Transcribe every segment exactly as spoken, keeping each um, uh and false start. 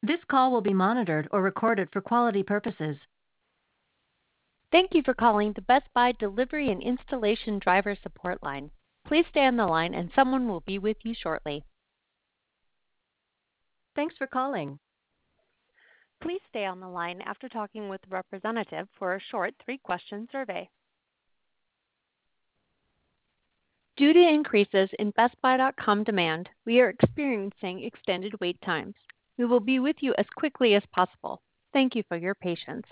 This call will be monitored or recorded for quality purposes. Thank you for calling the Best Buy Delivery and Installation Driver Support Line. Please stay on the line and someone will be with you shortly. Thanks for calling. Please stay on the line after talking with the representative for a short three-question survey. Due to increases in Best Buy dot com demand, we are experiencing extended wait times. We will be with you as quickly as possible. Thank you for your patience.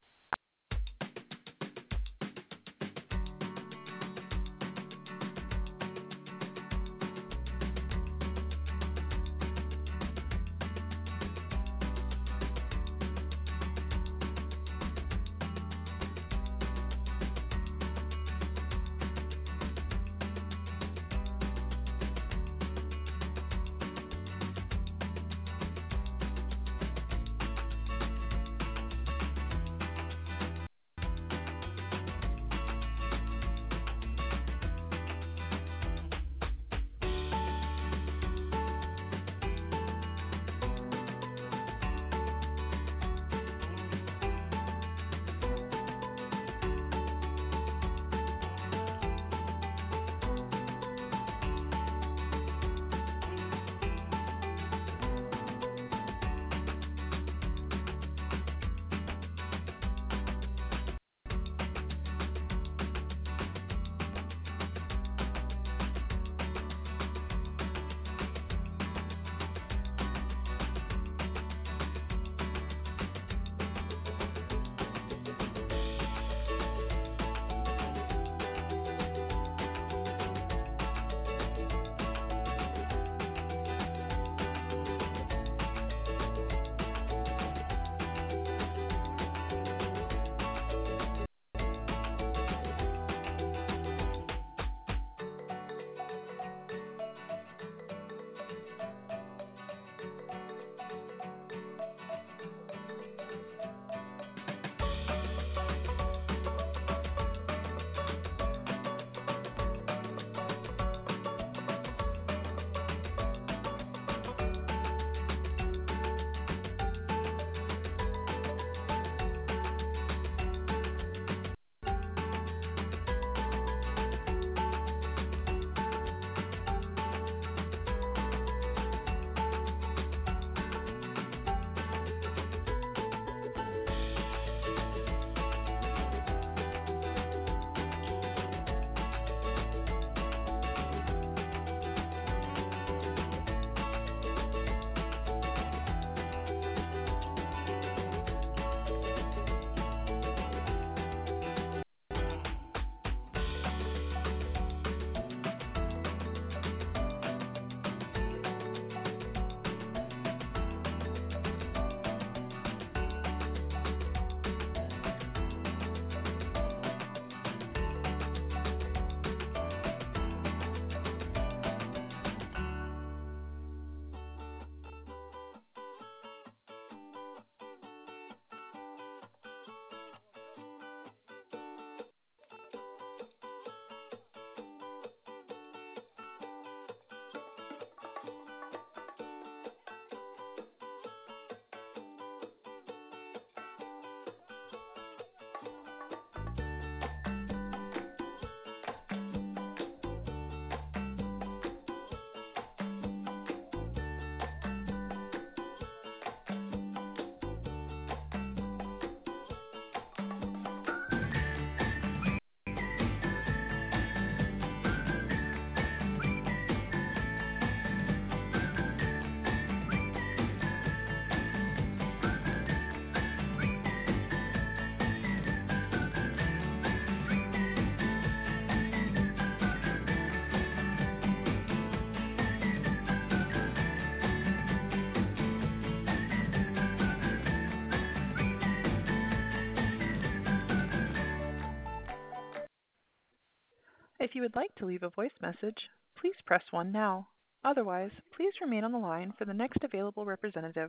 If you would like to leave a voice message, please press one now. Otherwise, please remain on the line for the next available representative.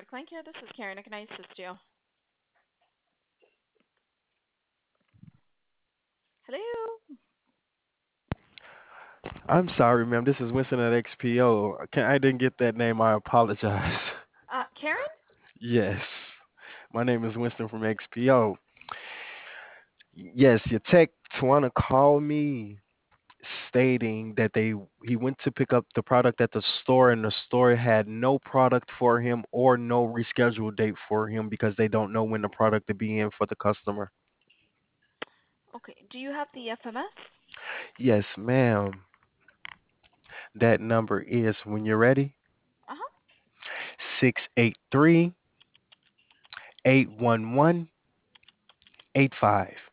Client Care, this is Karen. Can I assist you? Hello? I'm sorry, ma'am. This is Winston at X P O. Can I didn't get that name. I apologize. Uh, Karen? Yes, my name is Winston from X P O. Yes, your tech wanna call me stating that they he went to pick up the product at the store and the store had no product for him or no rescheduled date for him because they don't know when the product to be in for the customer. Okay. Do you have the F M S? Yes, ma'am. That number is when you're ready, Uh-huh. six eight three, eight one one, eight five.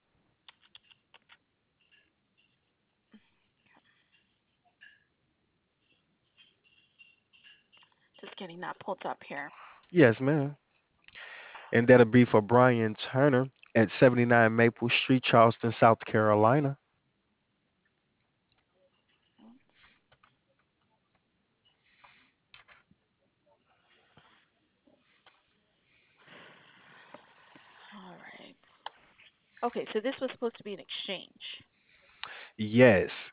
Just getting that pulled up here. Yes, ma'am. And that'll be for Brian Turner at seventy-nine Maple Street, Charleston, South Carolina. All right. Okay, so this was supposed to be an exchange. Yes.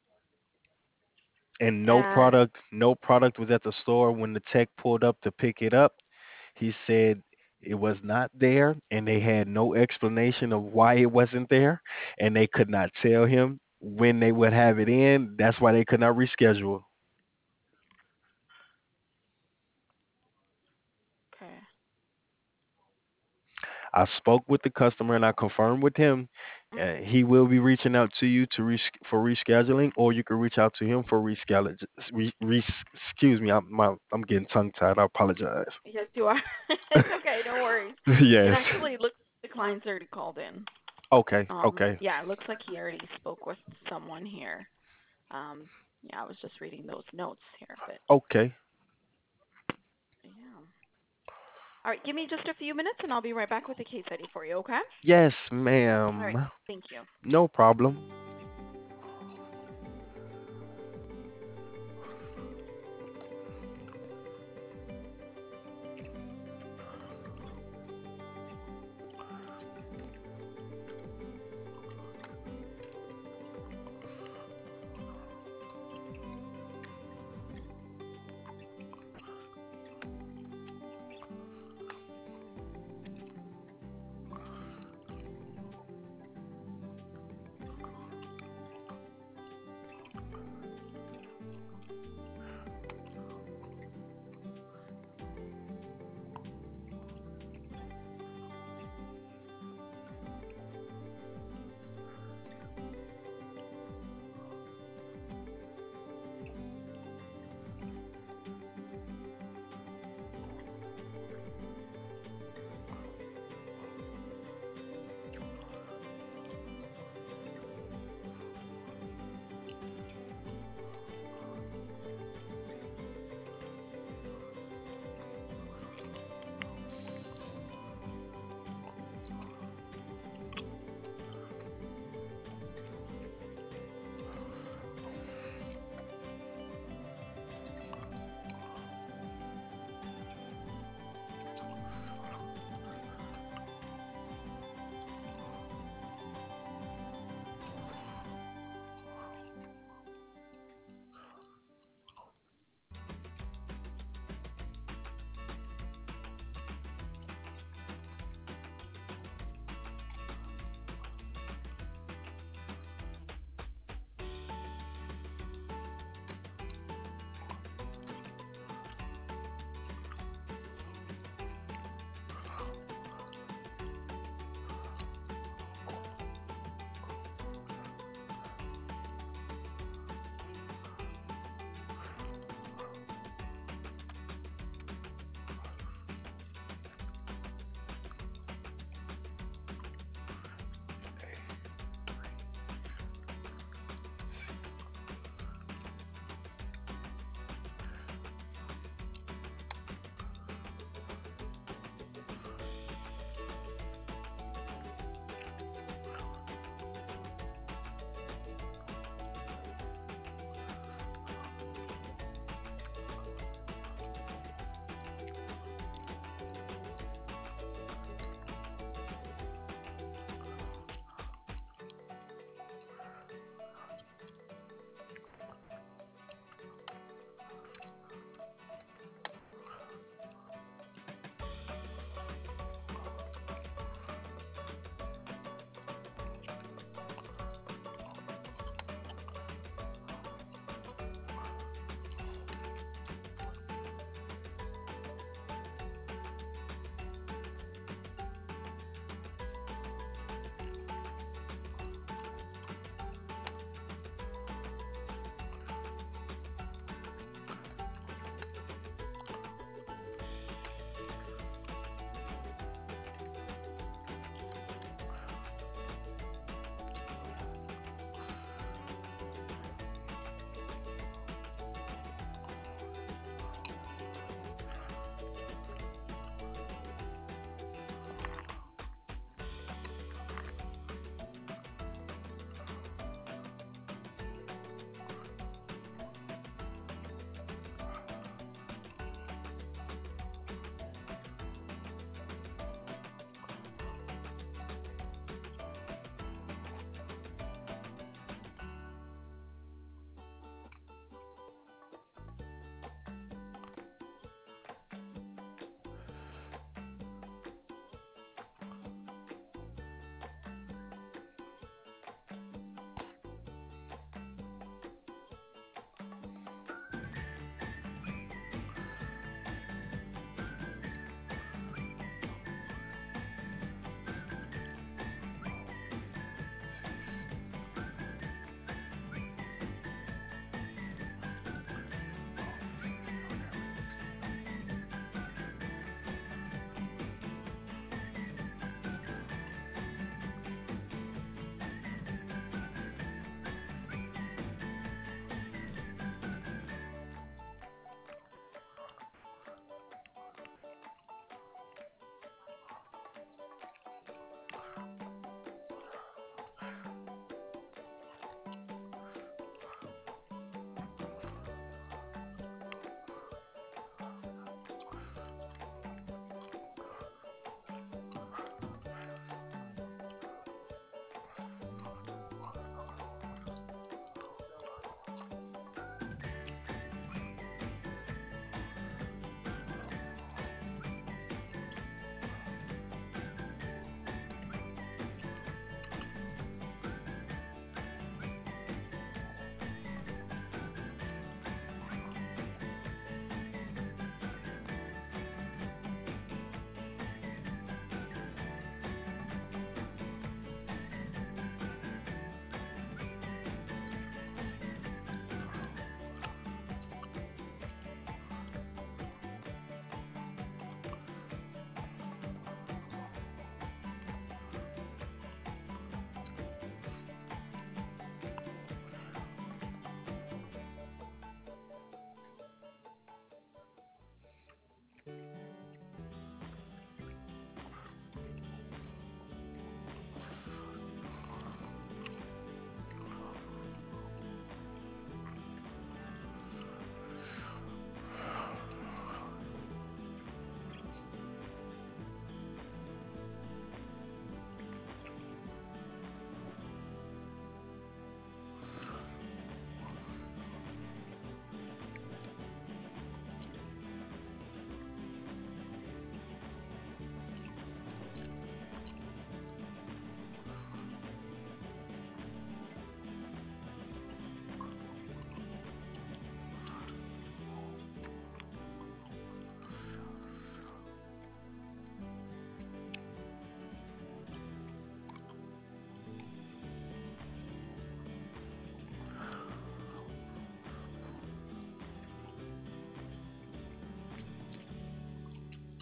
And no And product, no product was at the store when the tech pulled up to pick it up. He said it was not there and they had no explanation of why it wasn't there and they could not tell him when they would have it in. That's why they could not reschedule. okay. I spoke with the customer and I confirmed with him. Uh, Mm-hmm. he will be reaching out to you to res- for rescheduling, or you can reach out to him for reschedule. Re- re- excuse me, I'm my, I'm getting tongue tied. I apologize. Yes, you are. It's okay, no worries. It Yes. actually looks the client's already called in. Okay. Um, Okay. yeah, it looks like he already spoke with someone here. Um, yeah, I was just reading those notes here, but Okay. yeah. All right, give me just a few minutes and I'll be right back with the case study for you, okay? Yes, All right, ma'am. thank you. No problem.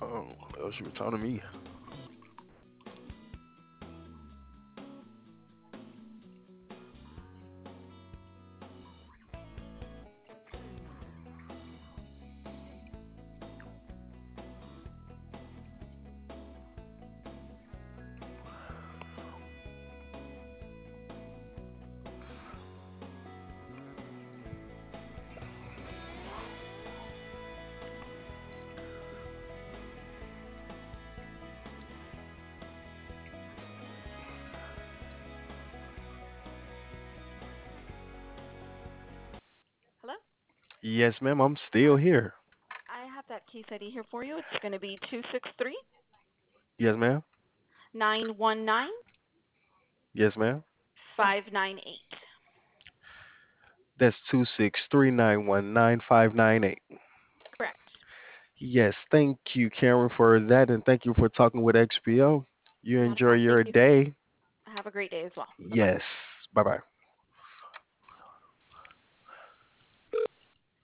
Oh, what else you were telling me? Hello? Yes, ma'am. I'm Uh, still here. I have that case I D here for you. It's going to be two six three Yes, ma'am. nine one nine Yes, ma'am. five nine eight. That's two six three nine one nine five nine eight. Correct. Yes, thank you, Karen, for that, and thank you for talking with X P O. You Not a enjoy problem. Thank your you. day. Have a great day as well. Bye bye. Yes. Bye bye.